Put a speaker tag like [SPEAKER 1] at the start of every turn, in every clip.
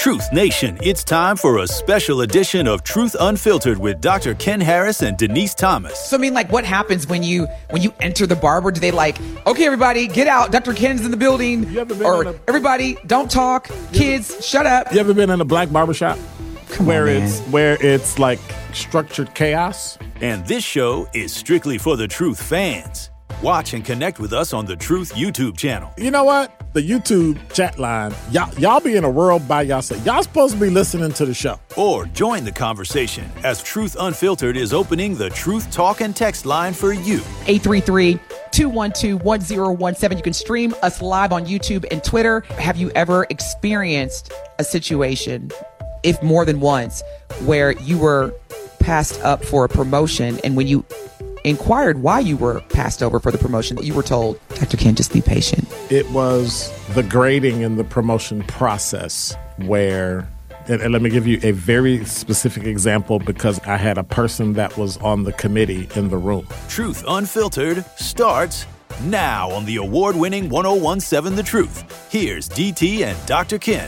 [SPEAKER 1] Truth Nation, it's time for a special edition of Truth Unfiltered with Dr. Ken Harris and Denise Thomas.
[SPEAKER 2] So, I mean, like, what happens when you enter the barber? Do they like, okay, everybody, get out. Dr. Ken's in the building. Or everybody, don't talk. Kids, shut up.
[SPEAKER 3] You ever been in a black barbershop?
[SPEAKER 2] Where
[SPEAKER 3] it's like structured chaos?
[SPEAKER 1] And this show is strictly for the Truth fans. Watch and connect with us on the Truth YouTube channel.
[SPEAKER 3] You know what? The YouTube chat line, y'all be in a world by yourself. Y'all supposed to be listening to the show.
[SPEAKER 1] Or join the conversation as Truth Unfiltered is opening the Truth Talk and Text line for you.
[SPEAKER 2] 833-212-1017. You can stream us live on YouTube and Twitter. Have you ever experienced a situation, if more than once, where you were passed up for a promotion, and when you inquired why you were passed over for the promotion, you were told, Dr. Ken, just be patient?
[SPEAKER 3] It was the grading in the promotion process where, and let me give you a very specific example because I had a person that was on the committee in the room.
[SPEAKER 1] Truth Unfiltered starts now on the award-winning 1017 The Truth. Here's DT and Dr. Ken.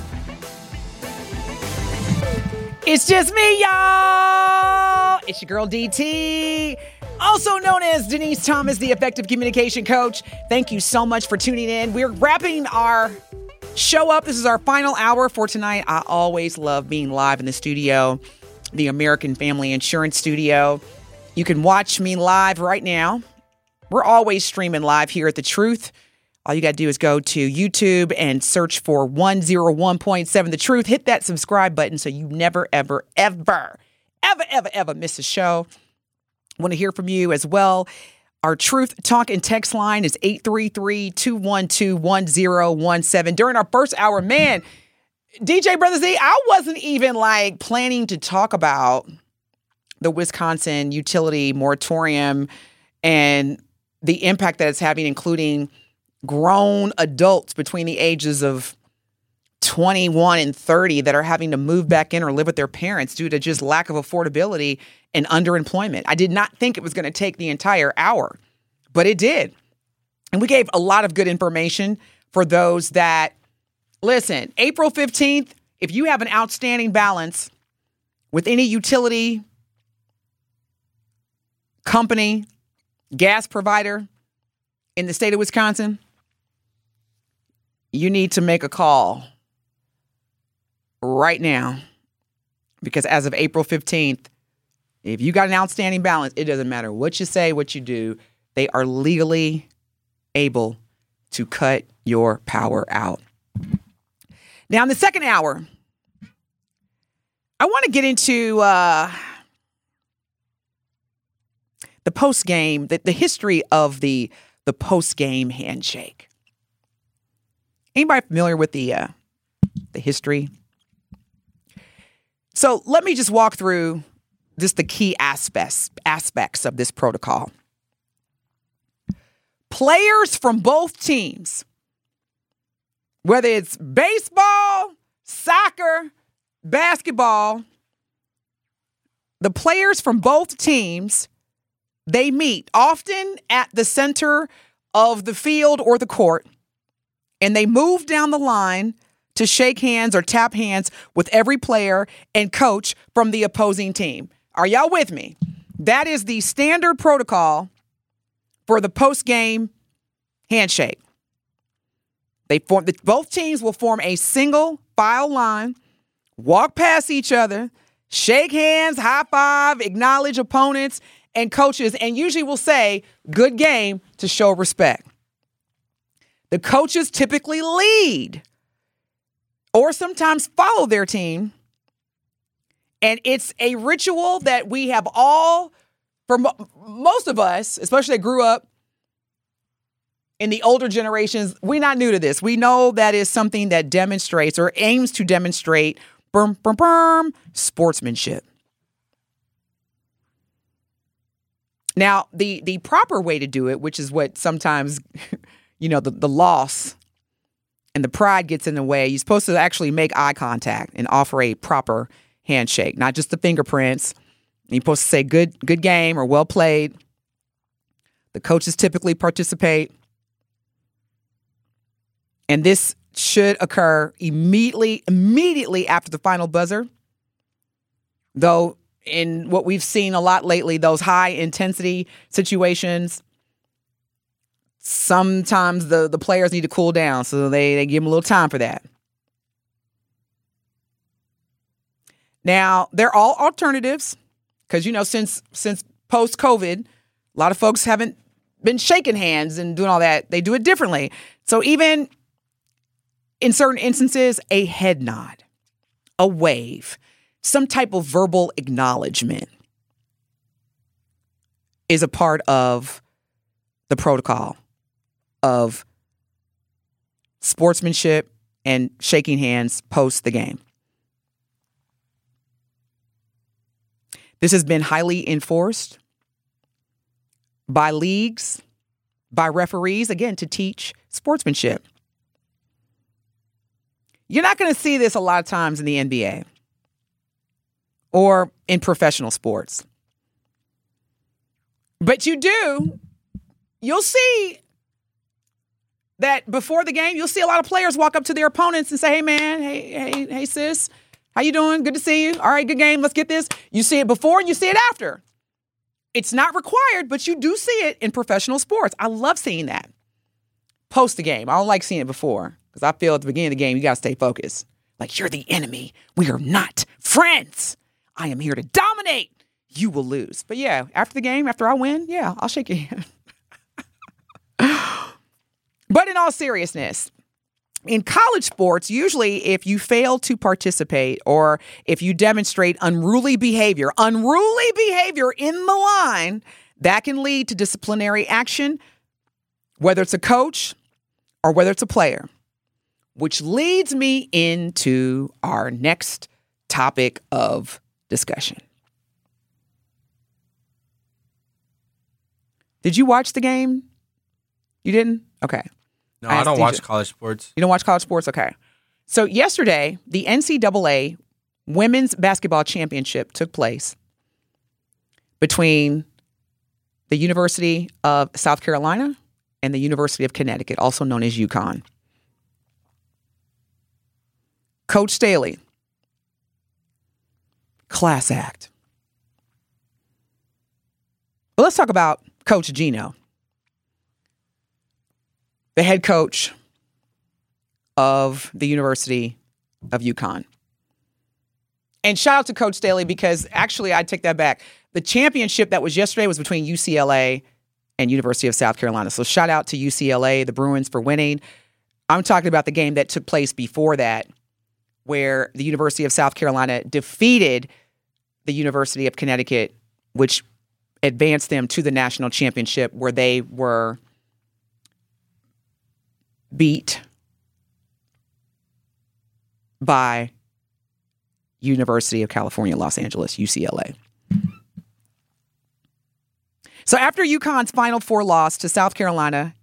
[SPEAKER 2] It's just me, y'all. It's your girl, DT. Also known as Denise Thomas, the effective communication coach. Thank you so much for tuning in. We're wrapping our show up. This is our final hour for tonight. I always love being live in the studio, the American Family Insurance Studio. You can watch me live right now. We're always streaming live here at The Truth. All you got to do is go to YouTube and search for 101.7 The Truth. Hit that subscribe button so you never, ever miss a show. Want to hear from you as well. Our Truth Talk and Text line is 833-212-1017. During our first hour, man, DJ Brother Z, I wasn't even like planning to talk about the Wisconsin utility moratorium and the impact that it's having, including grown adults between the ages of 21 and 30 that are having to move back in or live with their parents due to just lack of affordability and underemployment. I did not think it was going to take the entire hour, but it did. And we gave a lot of good information for those that listen. April 15th, if you have an outstanding balance with any utility company, gas provider in the state of Wisconsin, you need to make a call right now, because as of April 15th, if you got an outstanding balance, it doesn't matter what you say, what you do, they are legally able to cut your power out. Now, in the second hour, I want to get into the post-game, the history of the post-game handshake. Anybody familiar with the history? So let me just walk through just the key aspects of this protocol. Players from both teams, whether it's baseball, soccer, basketball, the players from both teams, they meet often at the center of the field or the court, and they move down the line to shake hands or tap hands with every player and coach from the opposing team. Are y'all with me? That is the standard protocol for the post-game handshake. Both teams will form a single file line, walk past each other, shake hands, high five, acknowledge opponents and coaches, and usually will say, good game, to show respect. The coaches typically lead or sometimes follow their team. And it's a ritual that we have all, for most of us, especially that grew up in the older generations, we're not new to this. We know that is something that demonstrates or aims to demonstrate sportsmanship. Now, the proper way to do it, which is what sometimes, the loss and the pride gets in the way, you're supposed to actually make eye contact and offer a proper handshake, not just the fingerprints. You're supposed to say good game or well played. The coaches typically participate. And this should occur immediately after the final buzzer. Though in what we've seen a lot lately, those high intensity situations, sometimes the players need to cool down, so they give them a little time for that. Now, they're all alternatives because, since post-COVID, a lot of folks haven't been shaking hands and doing all that. They do it differently. So even in certain instances, a head nod, a wave, some type of verbal acknowledgement is a part of the protocol of sportsmanship and shaking hands post the game. This has been highly enforced by leagues, by referees, again, to teach sportsmanship. You're not going to see this a lot of times in the NBA or in professional sports. But you'll see that before the game, you'll see a lot of players walk up to their opponents and say, hey, man, hey, sis, how you doing? Good to see you. All right, good game. Let's get this. You see it before and you see it after. It's not required, but you do see it in professional sports. I love seeing that. Post the game. I don't like seeing it before because I feel at the beginning of the game, you got to stay focused. Like, you're the enemy. We are not friends. I am here to dominate. You will lose. But yeah, after the game, after I win, yeah, I'll shake your hand. But in all seriousness, in college sports, usually if you fail to participate or if you demonstrate unruly behavior in the line, that can lead to disciplinary action, whether it's a coach or whether it's a player, which leads me into our next topic of discussion. Did you watch the game? You didn't? Okay.
[SPEAKER 4] No, I don't watch college sports.
[SPEAKER 2] You don't watch college sports? Okay. So yesterday, the NCAA Women's Basketball Championship took place between the University of South Carolina and the University of Connecticut, also known as UConn. Coach Staley, class act. Well, let's talk about Coach Gino, the head coach of the University of UConn. And shout out to Coach Staley because actually I take that back. The championship that was yesterday was between UCLA and University of South Carolina. So shout out to UCLA, the Bruins, for winning. I'm talking about the game that took place before that, where the University of South Carolina defeated the University of Connecticut, which advanced them to the national championship, where they were beat by University of California, Los Angeles, UCLA. So after UConn's Final Four loss to South Carolina,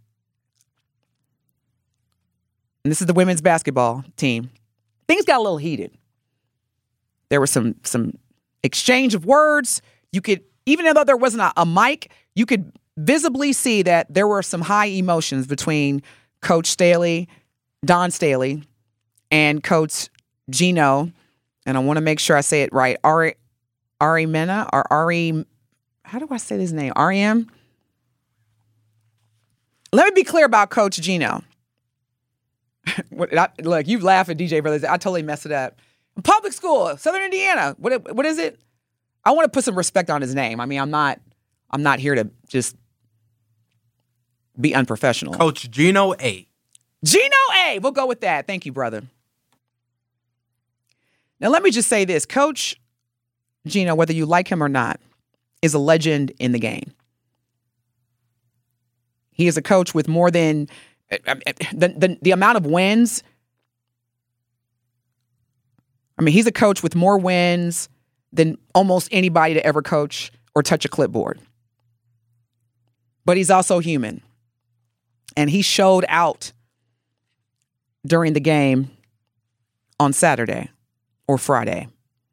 [SPEAKER 2] and this is the women's basketball team, things got a little heated. There was some exchange of words. You could, even though there wasn't a mic, you could visibly see that there were some high emotions between Coach Staley, Don Staley, and Coach Gino. And I want to make sure I say it right. Ari Mena or Ari, how do I say his name? R-E-M? Let me be clear about Coach Gino. Look, you laugh at DJ Brothers. I totally messed it up. Public school, Southern Indiana. What is it? I want to put some respect on his name. I mean, I'm not here to just be unprofessional.
[SPEAKER 4] Coach Gino A.
[SPEAKER 2] Gino A. We'll go with that. Thank you, brother. Now, let me just say this. Coach Gino, whether you like him or not, is a legend in the game. He is a coach with more than the amount of wins. I mean, he's a coach with more wins than almost anybody to ever coach or touch a clipboard. But he's also human. And he showed out during the game on Saturday or Friday.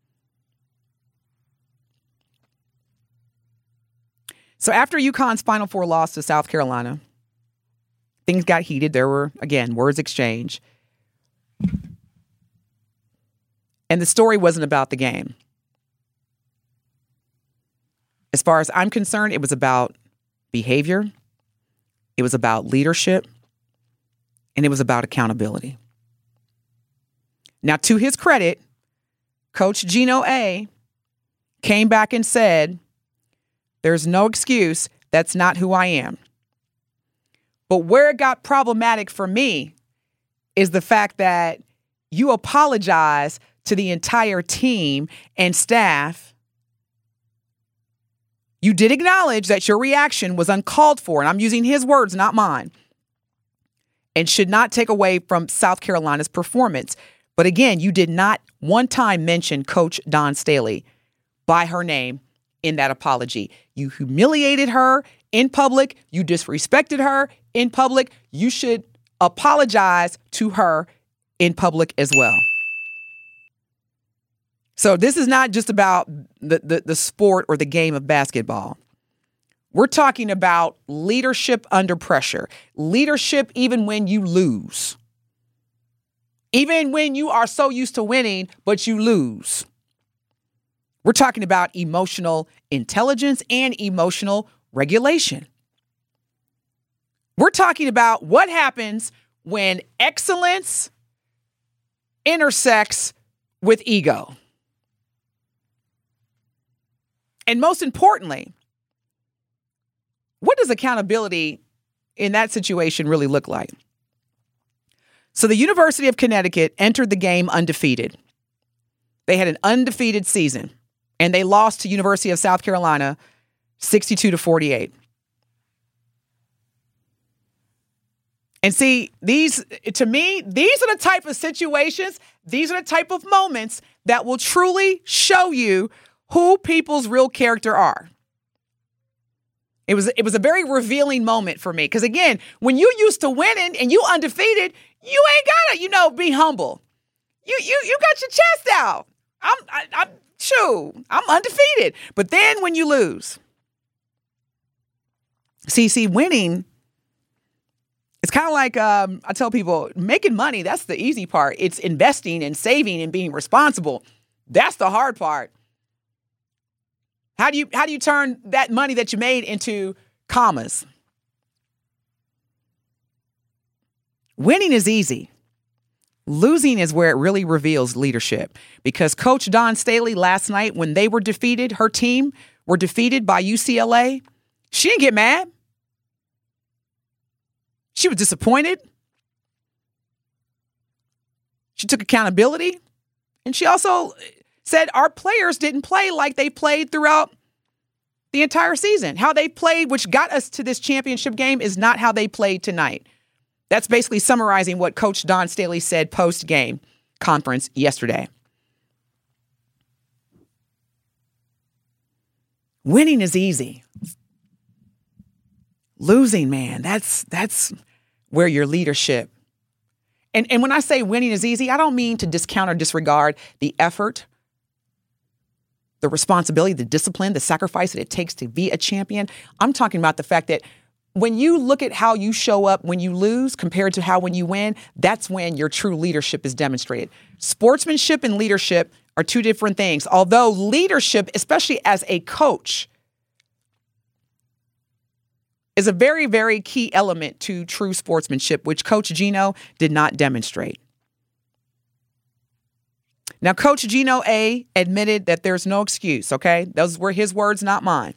[SPEAKER 2] So after UConn's Final Four loss to South Carolina, things got heated. There were, again, words exchanged. And the story wasn't about the game. As far as I'm concerned, it was about behavior. It was about leadership. And it was about accountability. Now, to his credit, Coach Gino A. came back and said, there's no excuse. That's not who I am. But where it got problematic for me is the fact that you apologize to the entire team and staff. You did acknowledge that your reaction was uncalled for, and I'm using his words, not mine, and should not take away from South Carolina's performance. But again, you did not one time mention Coach Dawn Staley by her name in that apology. You humiliated her in public. You disrespected her in public. You should apologize to her in public as well. So this is not just about the sport or the game of basketball. We're talking about leadership under pressure, leadership even when you lose, even when you are so used to winning, but you lose. We're talking about emotional intelligence and emotional regulation. We're talking about what happens when excellence intersects with ego. And most importantly, what does accountability in that situation really look like? So the University of Connecticut entered the game undefeated. They had an undefeated season, and they lost to University of South Carolina 62-48. And see, these are the type of situations, these are the type of moments that will truly show you who people's real character are. It was a very revealing moment for me. Because again, when you used to winning and you undefeated, you ain't gotta, be humble. You got your chest out. I'm undefeated. But then when you lose, see, winning, it's kind of like I tell people, making money, that's the easy part. It's investing and saving and being responsible. That's the hard part. How do you turn that money that you made into commas? Winning is easy. Losing is where it really reveals leadership. Because Coach Dawn Staley last night, when they were defeated, her team were defeated by UCLA, she didn't get mad. She was disappointed. She took accountability. And she also said our players didn't play like they played throughout the entire season. How they played, which got us to this championship game, is not how they played tonight. That's basically summarizing what Coach Dawn Staley said post-game conference yesterday. Winning is easy. Losing, man, that's where your leadership. And when I say winning is easy, I don't mean to discount or disregard the effort, the responsibility, the discipline, the sacrifice that it takes to be a champion. I'm talking about the fact that when you look at how you show up when you lose compared to how when you win, that's when your true leadership is demonstrated. Sportsmanship and leadership are two different things. Although leadership, especially as a coach, is a very, very key element to true sportsmanship, which Coach Gino did not demonstrate. Now, Coach Gino A. admitted that there's no excuse, okay? Those were his words, not mine.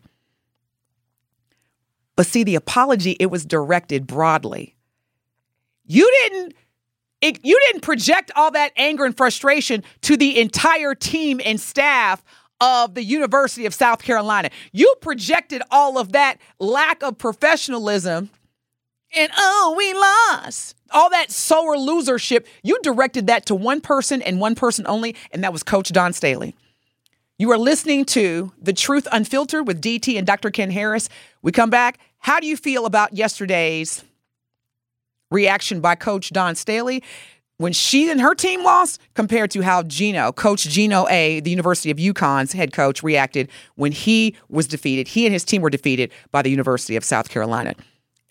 [SPEAKER 2] But see, the apology, it was directed broadly. You didn't project all that anger and frustration to the entire team and staff of the University of South Carolina. You projected all of that lack of professionalism and, we lost. All that sore losership, you directed that to one person and one person only, and that was Coach Dawn Staley. You are listening to The Truth Unfiltered with DT and Dr. Ken Harris. We come back. How do you feel about yesterday's reaction by Coach Dawn Staley when she and her team lost compared to how Coach Gino A., the University of UConn's head coach, reacted when he was defeated? He and his team were defeated by the University of South Carolina.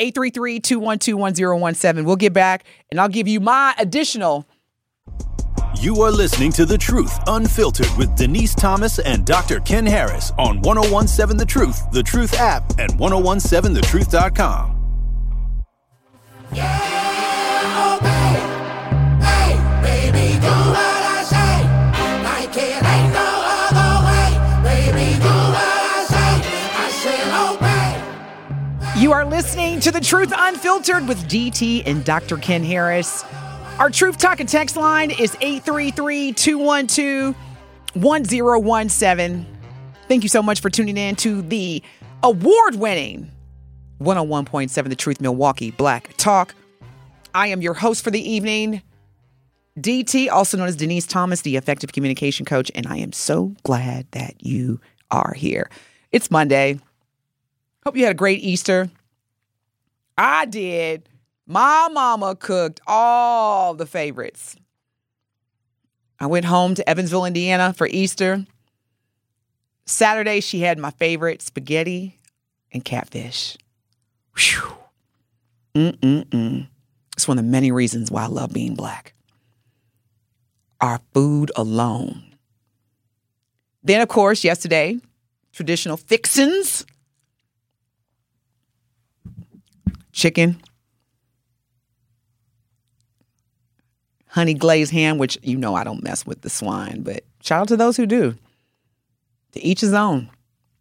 [SPEAKER 2] 833-212-1017. We'll get back, and I'll give you my additional
[SPEAKER 1] You are listening to The Truth Unfiltered with Denise Thomas and Dr. Ken Harris on 1017 The Truth, The Truth app, and 1017thetruth.com.
[SPEAKER 5] Yeah, obey. Hey, baby, do what I say. Like it ain't no other way. Baby, do what I say. I said obey.
[SPEAKER 2] You are listening to The Truth Unfiltered with DT and Dr. Ken Harris. Our Truth Talk and text line is 833-212-1017. Thank you so much for tuning in to the award-winning 101.7 The Truth Milwaukee Black Talk. I am your host for the evening, DT, also known as Denise Thomas, the effective communication coach, and I am so glad that you are here. It's Monday. Hope you had a great Easter. I did. My mama cooked all the favorites. I went home to Evansville, Indiana for Easter. Saturday, she had my favorite spaghetti and catfish. Whew. It's one of the many reasons why I love being black. Our food alone. Then, of course, yesterday, traditional fixins. Chicken. Honey glazed ham, which you know I don't mess with the swine, but shout out to those who do. To each his own.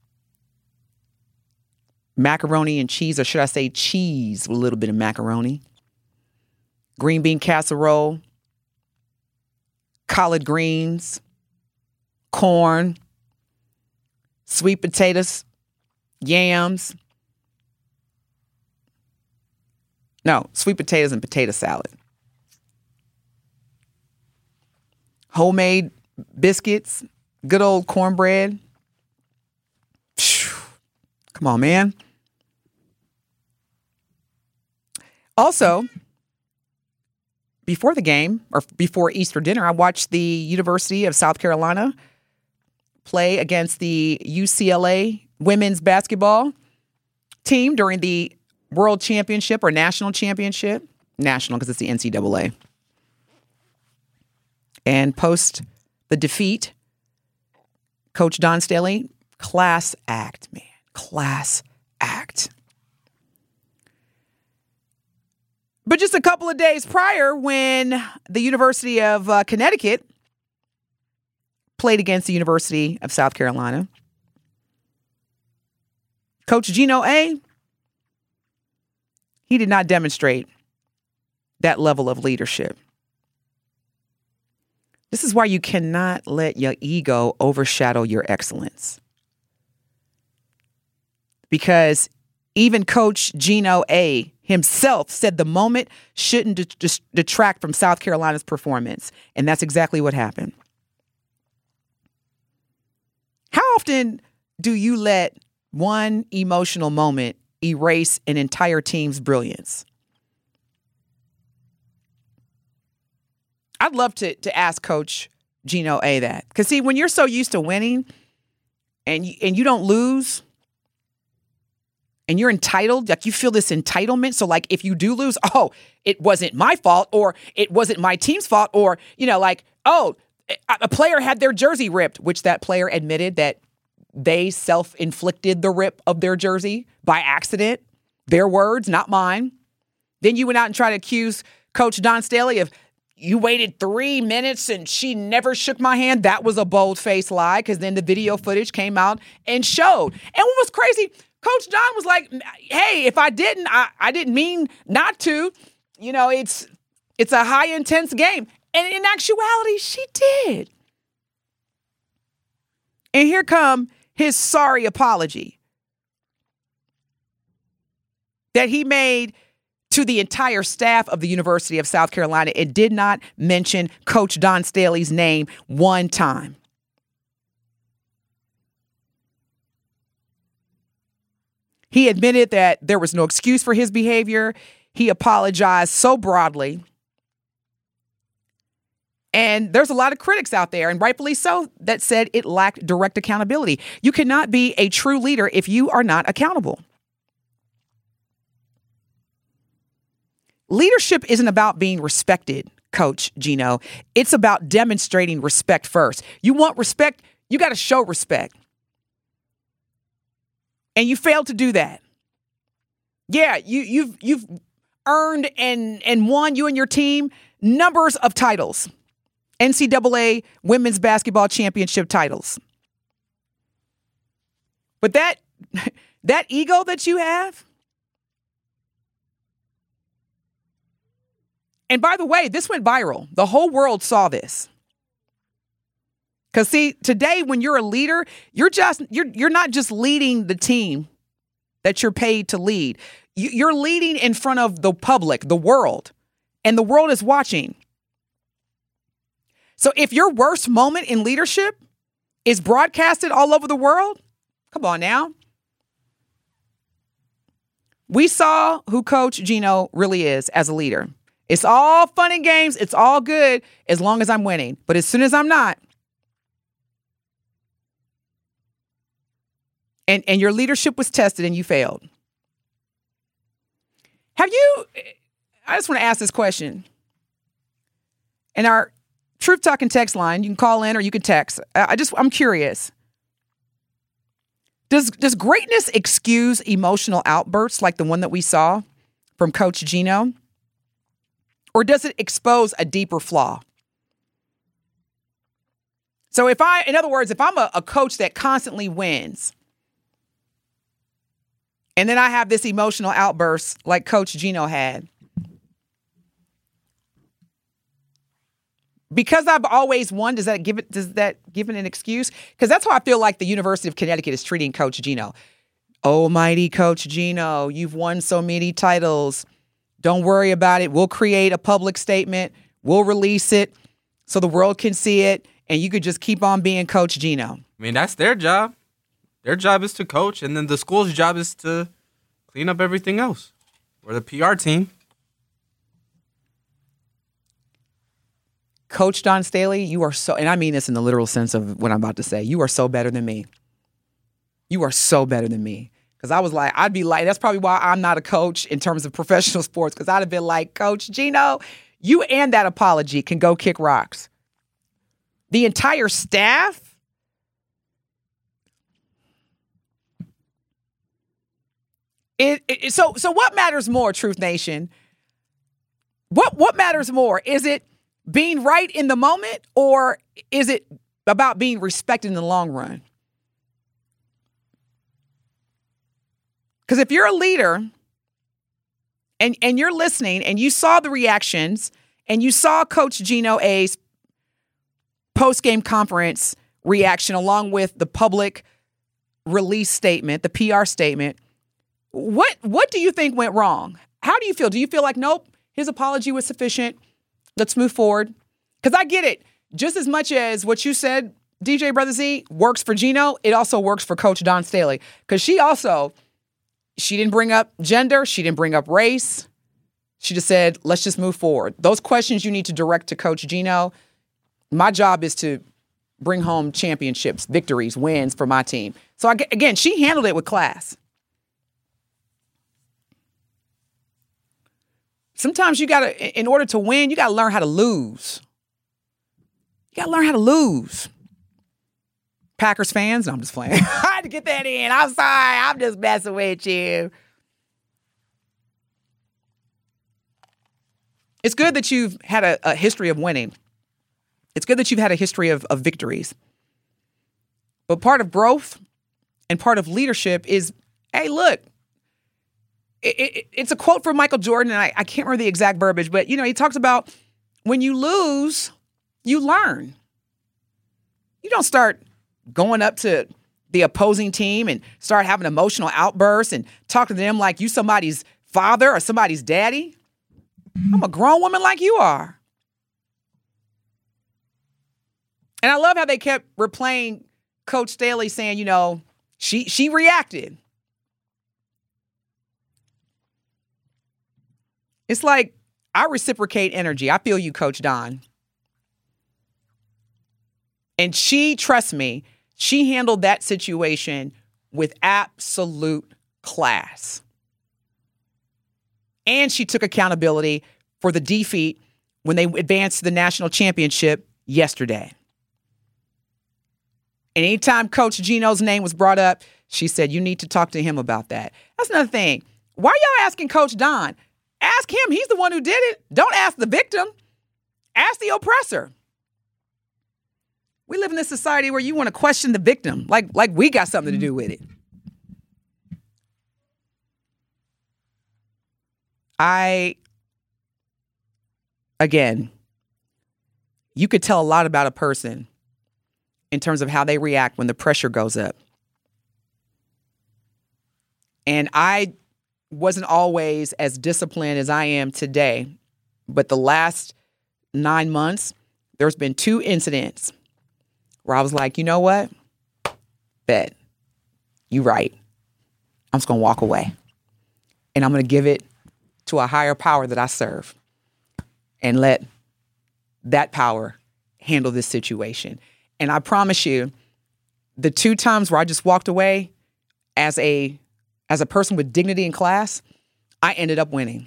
[SPEAKER 2] Macaroni and cheese, or should I say cheese with a little bit of macaroni. Green bean casserole. Collard greens. Corn. Sweet potatoes. Yams. No, sweet potatoes and potato salad. Homemade biscuits, good old cornbread. Come on, man. Also, before the game, or before Easter dinner, I watched the University of South Carolina play against the UCLA women's basketball team during the World Championship or National Championship. National, because it's the NCAA. And post the defeat, Coach Dawn Staley, class act, man. Class act. But just a couple of days prior, when the University of Connecticut played against the University of South Carolina, Coach Gino A., he did not demonstrate that level of leadership. This is why you cannot let your ego overshadow your excellence. Because even Coach Gino A. himself said the moment shouldn't detract from South Carolina's performance. And that's exactly what happened. How often do you let one emotional moment erase an entire team's brilliance? I'd love to ask Coach Gino A. that. Because, see, when you're so used to winning and you don't lose and you're entitled, like you feel this entitlement. So, like, if you do lose, oh, it wasn't my fault, or it wasn't my team's fault, or, you know, like, oh, a player had their jersey ripped, which that player admitted that they self-inflicted the rip of their jersey by accident. Their words, not mine. Then you went out and tried to accuse Coach Dawn Staley of, you waited 3 minutes and she never shook my hand. That was a bold-faced lie, because then the video footage came out and showed. And what was crazy, Coach Dawn was like, hey, if I didn't, I didn't mean not to. You know, it's a high intense game. And in actuality, she did. And here come his sorry apology that he made to the entire staff of the University of South Carolina. It did not mention Coach Dawn Staley's name one time. He admitted that there was no excuse for his behavior. He apologized so broadly. And there's a lot of critics out there, and rightfully so, that said it lacked direct accountability. You cannot be a true leader if you are not accountable. Leadership isn't about being respected, Coach Gino. It's about demonstrating respect first. You want respect, you got to show respect. And you failed to do that. Yeah, you've earned and won, you and your team, numbers of titles. NCAA women's basketball championship titles. But that ego that you have, and by the way, this went viral. The whole world saw this. Because see, today when you're a leader, you're not just leading the team that you're paid to lead. You're leading in front of the public, the world, and the world is watching. So if your worst moment in leadership is broadcasted all over the world, come on now. We saw who Coach Gino really is as a leader. It's all fun and games. It's all good as long as I'm winning. But as soon as I'm not, and your leadership was tested and you failed. I just want to ask this question. In our Truth Talking text line, you can call in or you can text. I'm curious. Does greatness excuse emotional outbursts like the one that we saw from Coach Gino? Or does it expose a deeper flaw? So in other words, if I'm a coach that constantly wins, and then I have this emotional outburst like Coach Gino had, because I've always won, does that give it an excuse? Because that's how I feel like the University of Connecticut is treating Coach Gino. Oh, mighty Coach Gino, you've won so many titles. Don't worry about it. We'll create a public statement. We'll release it so the world can see it, and you could just keep on being Coach Gino.
[SPEAKER 4] I mean, that's their job. Their job is to coach, and then the school's job is to clean up everything else. We're the PR team.
[SPEAKER 2] Coach Dawn Staley, you are so, and I mean this in the literal sense of what I'm about to say, you are so better than me. You are so better than me. Because I'd be like, that's probably why I'm not a coach in terms of professional sports, because I'd have been like, Coach Gino, you and that apology can go kick rocks. The entire staff, so what matters more, Truth Nation? What matters more? Is it being right in the moment, or is it about being respected in the long run? Because if you're a leader and you're listening and you saw the reactions and you saw Coach Gino A's post-game conference reaction along with the public release statement, the PR statement, what do you think went wrong? How do you feel? Do you feel like, nope, his apology was sufficient? Let's move forward. Because I get it. Just as much as what you said, DJ Brother Z, works for Gino, it also works for Coach Dawn Staley. Because she didn't bring up gender. She didn't bring up race. She just said, let's just move forward. Those questions you need to direct to Coach Gino. My job is to bring home championships, victories, wins for my team. So again, she handled it with class. Sometimes in order to win, you got to learn how to lose. You got to learn how to lose. Packers fans, no, I'm just playing. I had to get that in. I'm sorry. I'm just messing with you. It's good that you've had a history of winning. It's good that you've had a history of victories. But part of growth and part of leadership is, hey, look, it's a quote from Michael Jordan, and I can't remember the exact verbiage, but, he talks about when you lose, you learn. You don't start going up to the opposing team and start having emotional outbursts and talking to them like you somebody's father or somebody's daddy. I'm a grown woman like you are. And I love how they kept replaying Coach Staley saying, she reacted. It's like I reciprocate energy. I feel you, Coach Dawn. And trust me, she handled that situation with absolute class. And she took accountability for the defeat when they advanced to the national championship yesterday. And anytime Coach Gino's name was brought up, she said, you need to talk to him about that. That's another thing. Why are y'all asking Coach Don? Ask him. He's the one who did it. Don't ask the victim. Ask the oppressor. We live in a society where you want to question the victim, like we got something to do with it. Again, you could tell a lot about a person in terms of how they react when the pressure goes up. And I wasn't always as disciplined as I am today, but the last 9 months, there's been 2 incidents where I was like, you know what? Bet. You right. I'm just going to walk away. And I'm going to give it to a higher power that I serve and let that power handle this situation. And I promise you, the 2 times where I just walked away as a person with dignity in class, I ended up winning.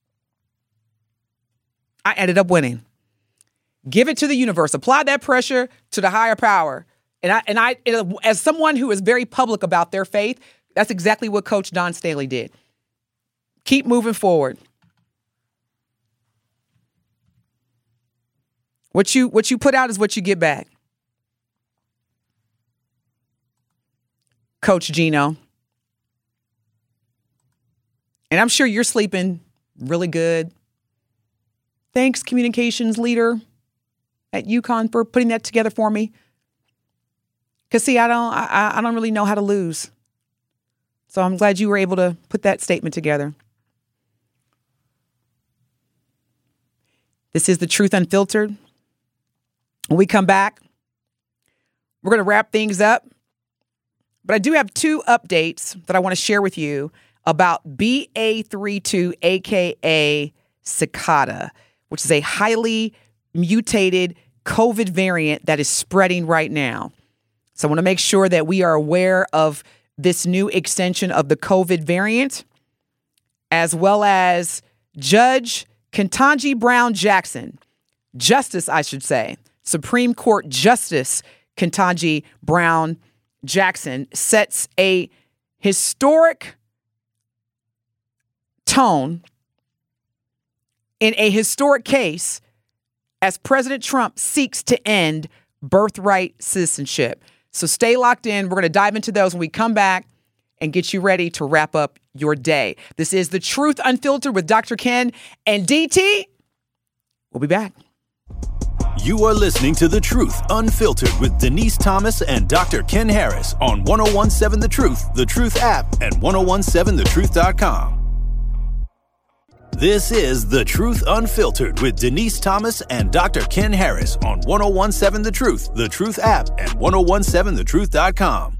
[SPEAKER 2] Give it to the universe. Apply that pressure to the higher power. And I, as someone who is very public about their faith, that's exactly what Coach Don Staley did. Keep moving forward. What you put out is what you get back. Coach Gino. And I'm sure you're sleeping really good. Thanks, communications leader at UConn, for putting that together for me. Because, see, I don't really know how to lose. So I'm glad you were able to put that statement together. This is The Truth Unfiltered. When we come back, we're going to wrap things up. But I do have 2 updates that I want to share with you about BA32, a.k.a. Cicada, which is a highly mutated COVID variant that is spreading right now. So I want to make sure that we are aware of this new extension of the COVID variant, as well as Judge Ketanji Brown Jackson, Justice, I should say, Supreme Court Justice Ketanji Brown Jackson sets a historic tone in a historic case as President Trump seeks to end birthright citizenship. So stay locked in. We're going to dive into those when we come back and get you ready to wrap up your day. This is The Truth Unfiltered with Dr. Ken and DT. We'll be back.
[SPEAKER 1] You are listening to The Truth Unfiltered with Denise Thomas and Dr. Ken Harris on 1017 The Truth app, and 1017thetruth.com. This is The Truth Unfiltered with Denise Thomas and Dr. Ken Harris on 1017 The Truth app, and 1017thetruth.com.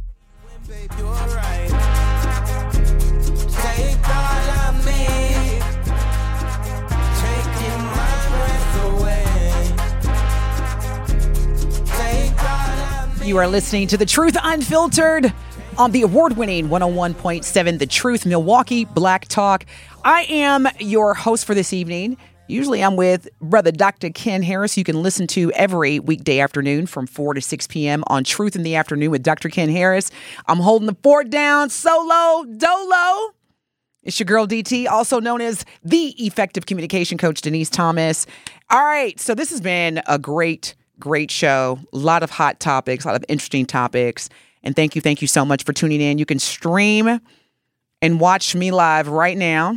[SPEAKER 2] You are listening to The Truth Unfiltered on the award-winning 101.7 The Truth Milwaukee Black Talk. I am your host for this evening. Usually I'm with Brother Dr. Ken Harris. You can listen to every weekday afternoon from 4 to 6 p.m. on Truth in the Afternoon with Dr. Ken Harris. I'm holding the fort down solo, dolo. It's your girl DT, also known as the effective communication coach, Denise Thomas. All right, so this has been a great show. A lot of hot topics, a lot of interesting topics. And thank you so much for tuning in. You can stream and watch me live right now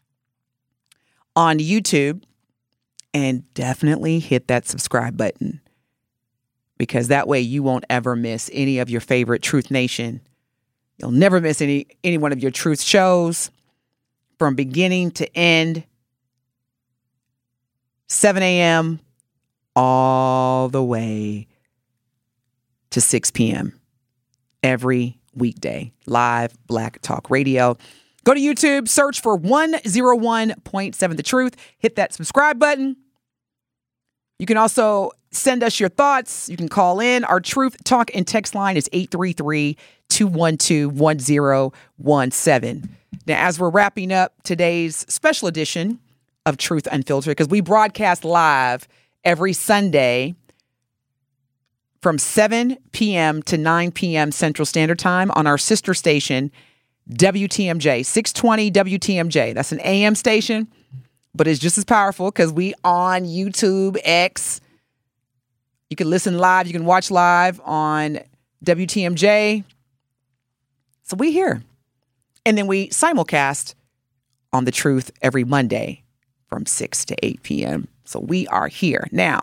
[SPEAKER 2] on YouTube, and definitely hit that subscribe button, because that way you won't ever miss any of your favorite Truth Nation. You'll never miss any one of your Truth shows from beginning to end, 7 a.m. all the way to 6 p.m. every weekday. Live Black Talk Radio. Go to YouTube, search for 101.7 The Truth. Hit that subscribe button. You can also send us your thoughts. You can call in. Our Truth Talk and text line is 833-212-1017. Now, as we're wrapping up today's special edition of Truth Unfiltered, because we broadcast live every Sunday from 7 p.m. to 9 p.m. Central Standard Time on our sister station, WTMJ, 620 WTMJ. That's an AM station, but it's just as powerful because we on YouTube, X. You can listen live. You can watch live on WTMJ. So we here. And then we simulcast on The Truth every Monday from 6 to 8 p.m. So we are here. Now,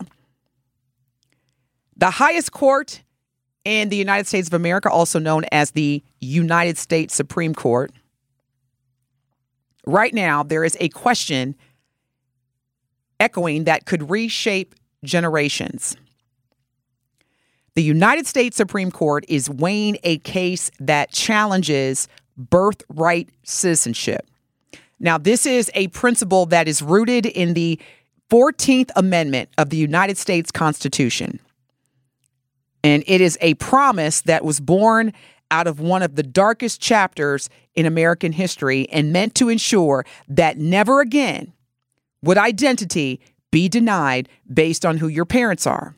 [SPEAKER 2] the highest court in the United States of America, also known as the United States Supreme Court, right now there is a question echoing that could reshape generations. The United States Supreme Court is weighing a case that challenges birthright citizenship. Now, this is a principle that is rooted in the 14th Amendment of the United States Constitution. And it is a promise that was born out of one of the darkest chapters in American history and meant to ensure that never again would identity be denied based on who your parents are.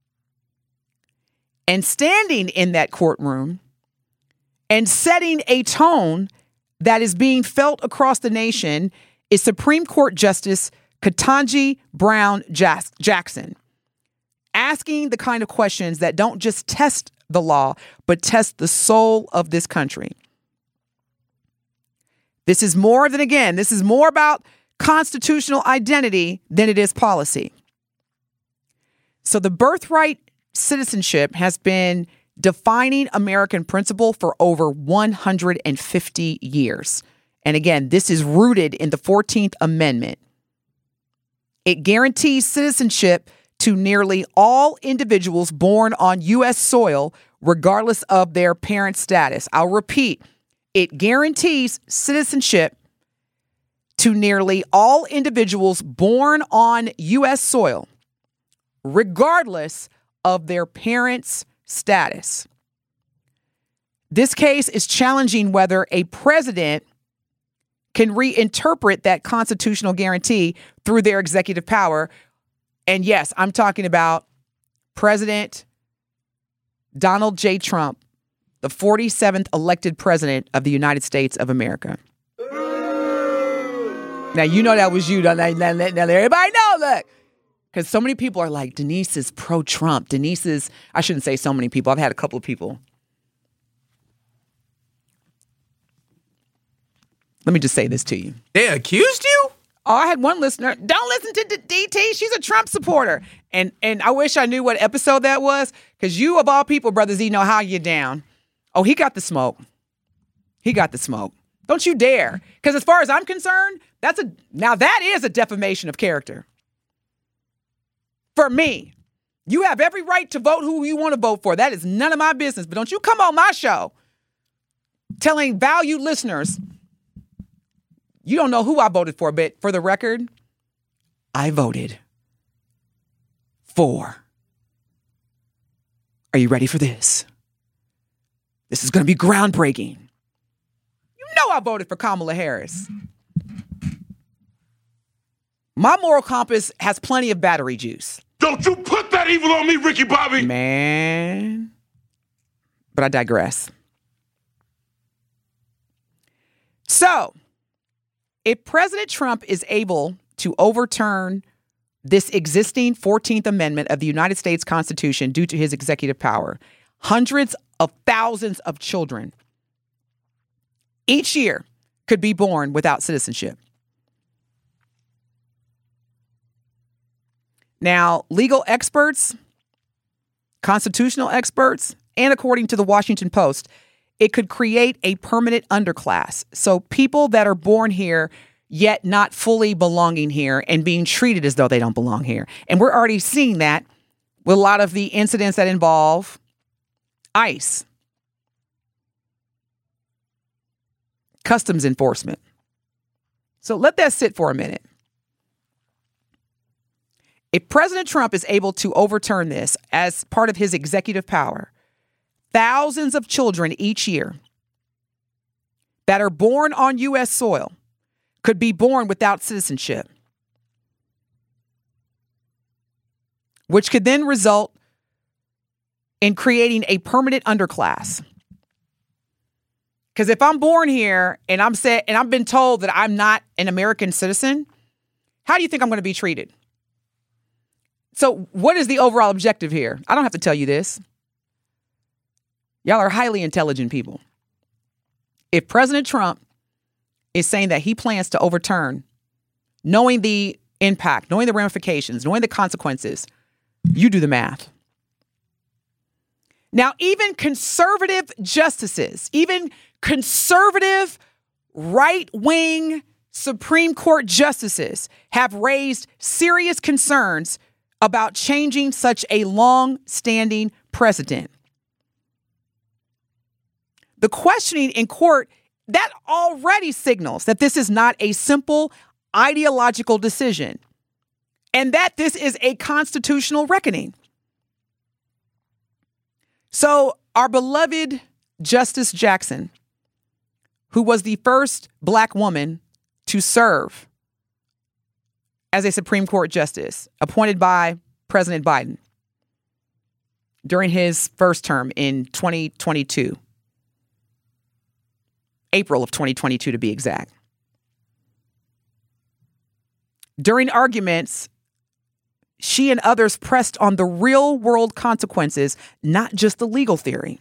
[SPEAKER 2] And standing in that courtroom and setting a tone that is being felt across the nation is Supreme Court Justice Ketanji Brown Jackson, asking the kind of questions that don't just test the law, but test the soul of this country. This is more about constitutional identity than it is policy. So the birthright citizenship has been defining American principle for over 150 years. And again, this is rooted in the 14th Amendment. It guarantees citizenship to nearly all individuals born on U.S. soil, regardless of their parent status. I'll repeat, it guarantees citizenship to nearly all individuals born on U.S. soil, regardless of their parents' status. This case is challenging whether a president can reinterpret that constitutional guarantee through their executive power. And yes, I'm talking about President Donald J. Trump, the 47th elected president of the United States of America. Now, you know that was you. Now everybody know, look. Because so many people are like, Denise is pro-Trump. Denise is, I shouldn't say so many people. I've had a couple of people. Let me just say this to you.
[SPEAKER 4] They accused you?
[SPEAKER 2] Oh, I had one listener. Don't listen to DT. She's a Trump supporter. And I wish I knew what episode that was. Because you, of all people, Brother Z, know how you're down. Oh, he got the smoke. He got the smoke. Don't you dare. Because as far as I'm concerned, now that is a defamation of character. For me, you have every right to vote who you want to vote for. That is none of my business. But don't you come on my show telling valued listeners, you don't know who I voted for, but for the record, I voted for. Are you ready for this? This is going to be groundbreaking. You know I voted for Kamala Harris. My moral compass has plenty of battery juice.
[SPEAKER 5] Don't you put that evil on me, Ricky Bobby!
[SPEAKER 2] Man. But I digress. So, if President Trump is able to overturn this existing 14th Amendment of the United States Constitution due to his executive power, hundreds of thousands of children each year could be born without citizenship. Now, legal experts, constitutional experts, and according to the Washington Post, it could create a permanent underclass. So people that are born here, yet not fully belonging here and being treated as though they don't belong here. And we're already seeing that with a lot of the incidents that involve ICE, customs enforcement. So let that sit for a minute. If President Trump is able to overturn this as part of his executive power, thousands of children each year that are born on U.S. soil could be born without citizenship. which could then result in creating a permanent underclass. Because if I'm born here and I've been told that I'm not an American citizen, how do you think I'm going to be treated? So what is the overall objective here? I don't have to tell you this. Y'all are highly intelligent people. If President Trump is saying that he plans to overturn, knowing the impact, knowing the ramifications, knowing the consequences, you do the math. Now, even conservative justices, even conservative right-wing Supreme Court justices have raised serious concerns about changing such a long-standing precedent. The questioning in court, that already signals that this is not a simple ideological decision and that this is a constitutional reckoning. So our beloved Justice Jackson, who was the first Black woman to serve as a Supreme Court justice appointed by President Biden during his first term in 2022, April of 2022 to be exact. During arguments, she and others pressed on the real world consequences, not just the legal theory.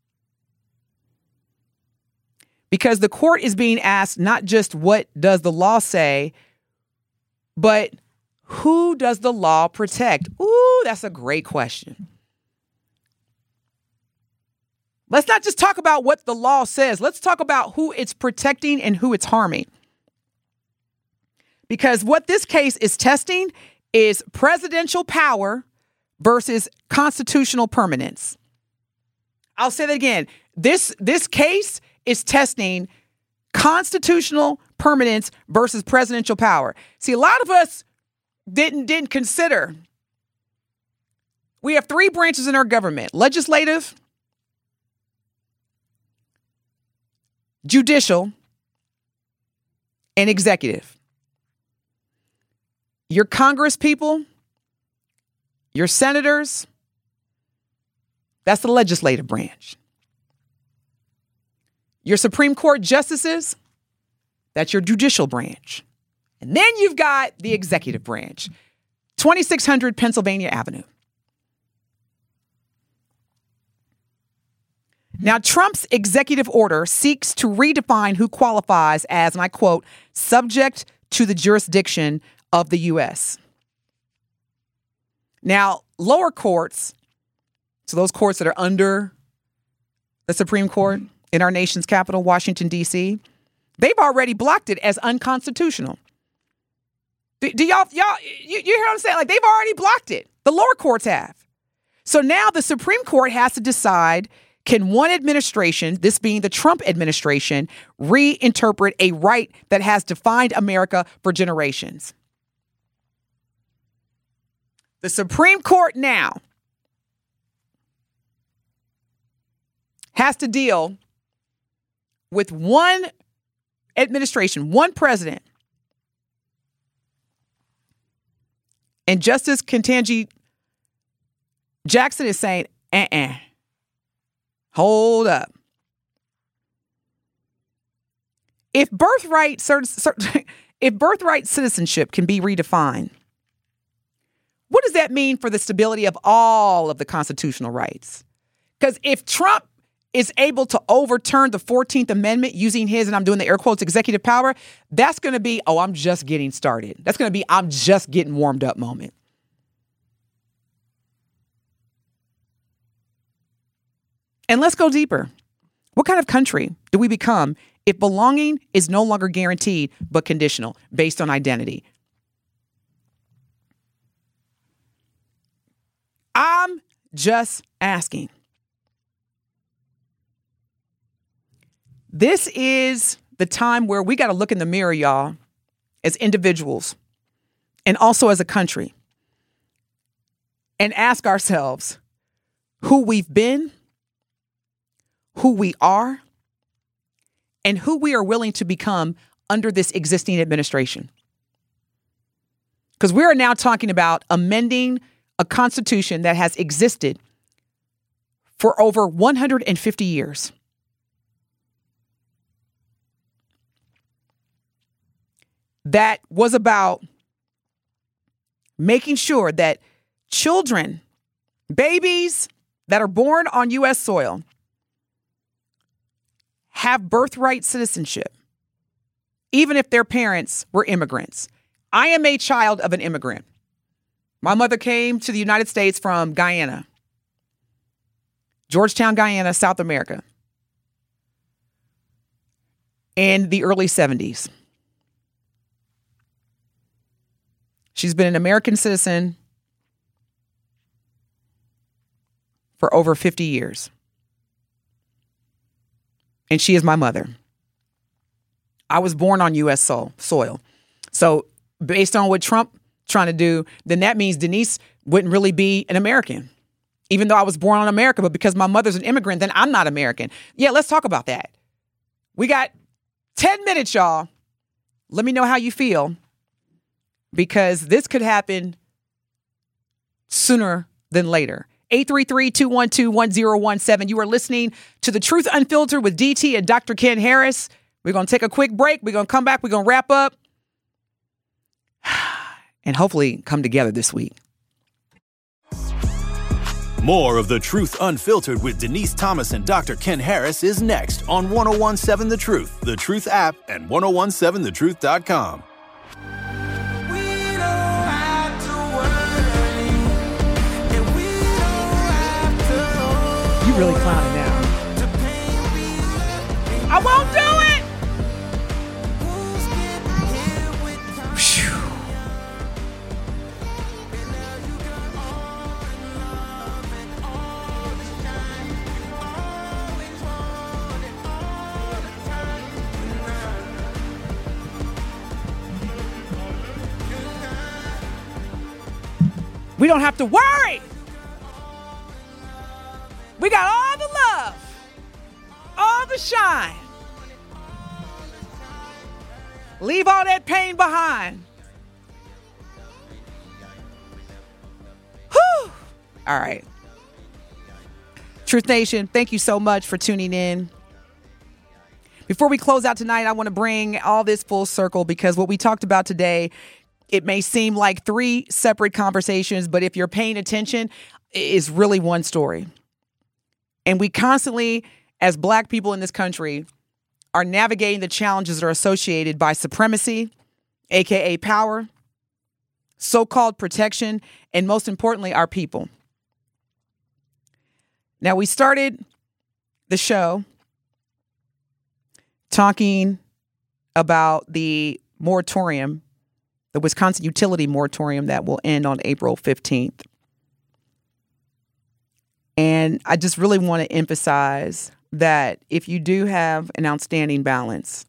[SPEAKER 2] Because the court is being asked not just what does the law say, but who does the law protect? Ooh, that's a great question. Let's not just talk about what the law says. Let's talk about who it's protecting and who it's harming. Because what this case is testing is presidential power versus constitutional permanence. I'll say that again. This case is testing constitutional permanence versus presidential power. See, a lot of us didn't consider. We have three branches in our government: legislative, judicial, and executive. Your Congress people, your senators, that's the legislative branch. Your Supreme Court justices, that's your judicial branch. And then you've got the executive branch, 2600 Pennsylvania Avenue. Now, Trump's executive order seeks to redefine who qualifies as, and I quote, subject to the jurisdiction of the U.S. Now, lower courts, so those courts that are under the Supreme Court in our nation's capital, Washington, D.C., they've already blocked it as unconstitutional. Do y'all, you hear what I'm saying? Like, they've already blocked it. The lower courts have. So now the Supreme Court has to decide, can one administration, this being the Trump administration, reinterpret a right that has defined America for generations? The Supreme Court now has to deal with one administration, one president. And Justice Ketanji Jackson is saying, hold up. If birthright citizenship can be redefined, what does that mean for the stability of all of the constitutional rights? Because if Trump is able to overturn the 14th Amendment using his, and I'm doing the air quotes, executive power, that's going to be, I'm just getting started. That's going to be, I'm just getting warmed up moment. And let's go deeper. What kind of country do we become if belonging is no longer guaranteed but conditional, based on identity? I'm just asking. This is the time where we got to look in the mirror, y'all, as individuals and also as a country, and ask ourselves who we've been, who we are, and who we are willing to become under this existing administration. Because we are now talking about amending a constitution that has existed for over 150 years. That was about making sure that children, babies that are born on U.S. soil, have birthright citizenship, even if their parents were immigrants. I am a child of an immigrant. My mother came to the United States from Guyana, Georgetown, Guyana, South America, in the early 70s. She's been an American citizen for over 50 years. And she is my mother. I was born on U.S. soil. So based on what Trump trying to do, then that means Denise wouldn't really be an American. Even though I was born on America, but because my mother's an immigrant, then I'm not American. Yeah, let's talk about that. We got 10 minutes, y'all. Let me know how you feel, because this could happen sooner than later. 833-212-1017. You are listening to The Truth Unfiltered with DT and Dr. Ken Harris. We're going to take a quick break. We're going to come back. We're going to wrap up and hopefully come together this week.
[SPEAKER 1] More of The Truth Unfiltered with Denise Thomas and Dr. Ken Harris is next on 1017 The Truth, The Truth app, and 1017thetruth.com.
[SPEAKER 2] You really clowning now. I won't do it. Phew. We don't have to worry. We got all the love, all the shine. Leave all that pain behind. Whew. All right. Truth Nation, thank you so much for tuning in. Before we close out tonight, I want to bring all this full circle, because what we talked about today, it may seem like three separate conversations, but if you're paying attention, it's really one story. And we constantly, as Black people in this country, are navigating the challenges that are associated by supremacy, aka power, so-called protection, and most importantly, our people. Now, we started the show talking about the moratorium, the Wisconsin utility moratorium that will end on April 15th. And I just really want to emphasize that if you do have an outstanding balance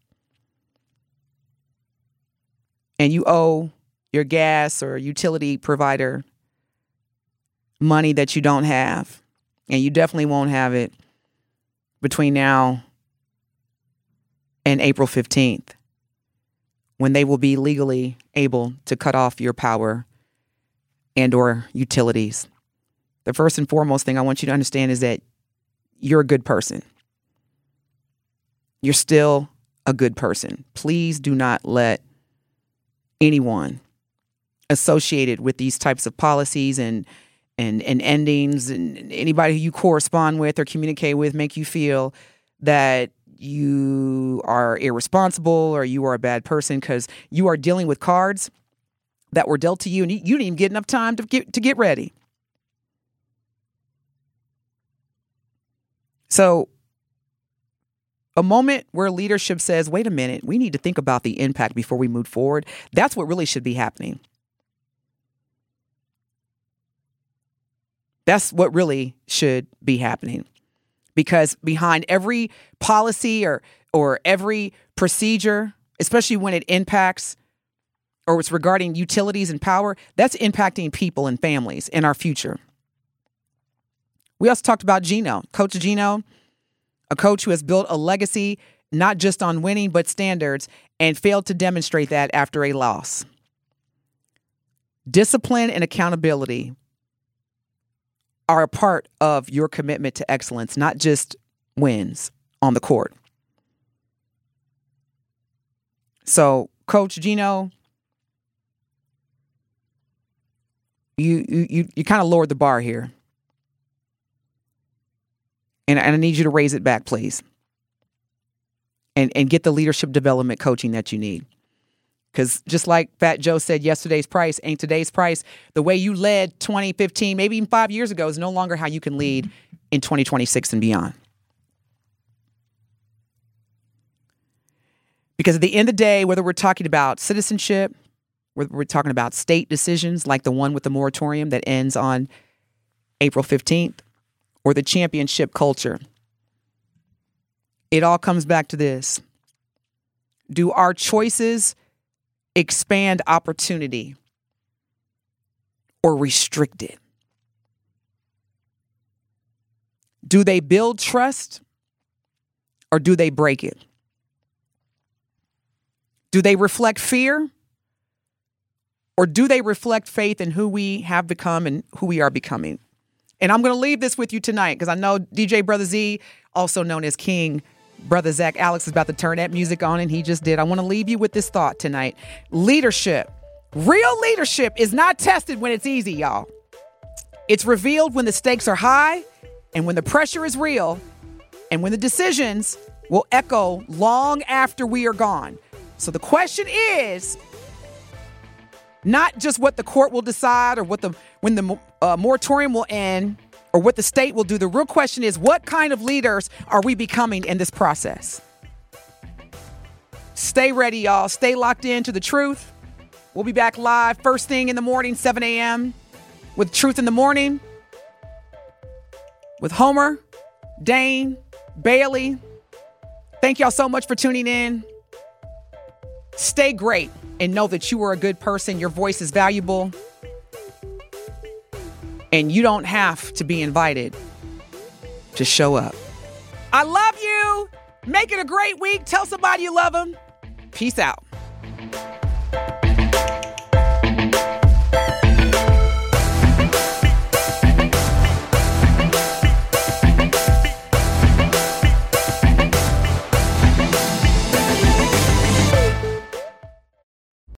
[SPEAKER 2] and you owe your gas or utility provider money that you don't have, and you definitely won't have it between now and April 15th, when they will be legally able to cut off your power and or utilities. The first and foremost thing I want you to understand is that you're a good person. You're still a good person. Please do not let anyone associated with these types of policies and endings and anybody who you correspond with or communicate with make you feel that you are irresponsible or you are a bad person, because you are dealing with cards that were dealt to you and you didn't even get enough time to get ready. So a moment where leadership says, wait a minute, we need to think about the impact before we move forward. That's what really should be happening. That's what really should be happening. Because behind every policy or every procedure, especially when it impacts or it's regarding utilities and power, that's impacting people and families in our future. We also talked about Geno, Coach Geno, a coach who has built a legacy not just on winning, but standards, and failed to demonstrate that after a loss. Discipline and accountability are a part of your commitment to excellence, not just wins on the court. So, Coach Gino, you kind of lowered the bar here. And I need you to raise it back, please. And get the leadership development coaching that you need. Because just like Fat Joe said, yesterday's price ain't today's price. The way you led 2015, maybe even 5 years ago, is no longer how you can lead in 2026 and beyond. Because at the end of the day, whether we're talking about citizenship, whether we're talking about state decisions like the one with the moratorium that ends on April 15th, or the championship culture, it all comes back to this. Do our choices expand opportunity or restrict it? Do they build trust or do they break it? Do they reflect fear or do they reflect faith in who we have become and who we are becoming? And I'm going to leave this with you tonight because I know DJ Brother Z, also known as King Brother Zach Alex, is about to turn that music on, and he just did. I want to leave you with this thought tonight. Leadership, real leadership is not tested when it's easy, y'all. It's revealed when the stakes are high and when the pressure is real and when the decisions will echo long after we are gone. So the question is not just what the court will decide or when the moratorium will end or what the state will do. The real question is, what kind of leaders are we becoming in this process? Stay ready, y'all. Stay locked into the truth. We'll be back live first thing in the morning, 7 a.m. with Truth in the Morning with Homer, Dane, Bailey. Thank y'all so much for tuning in. Stay great and know that you are a good person. Your voice is valuable. And you don't have to be invited to show up. I love you. Make it a great week. Tell somebody you love them. Peace out.